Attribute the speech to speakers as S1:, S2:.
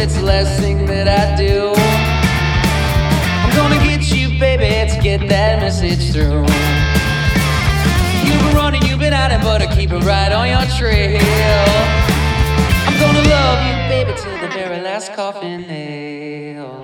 S1: it's the last thing that I do. I'm gonna get you, baby, to get that message through. You've been running, you've been hiding, but I keep it right on your trail. I'm gonna love you, baby, till the very last coffin nail.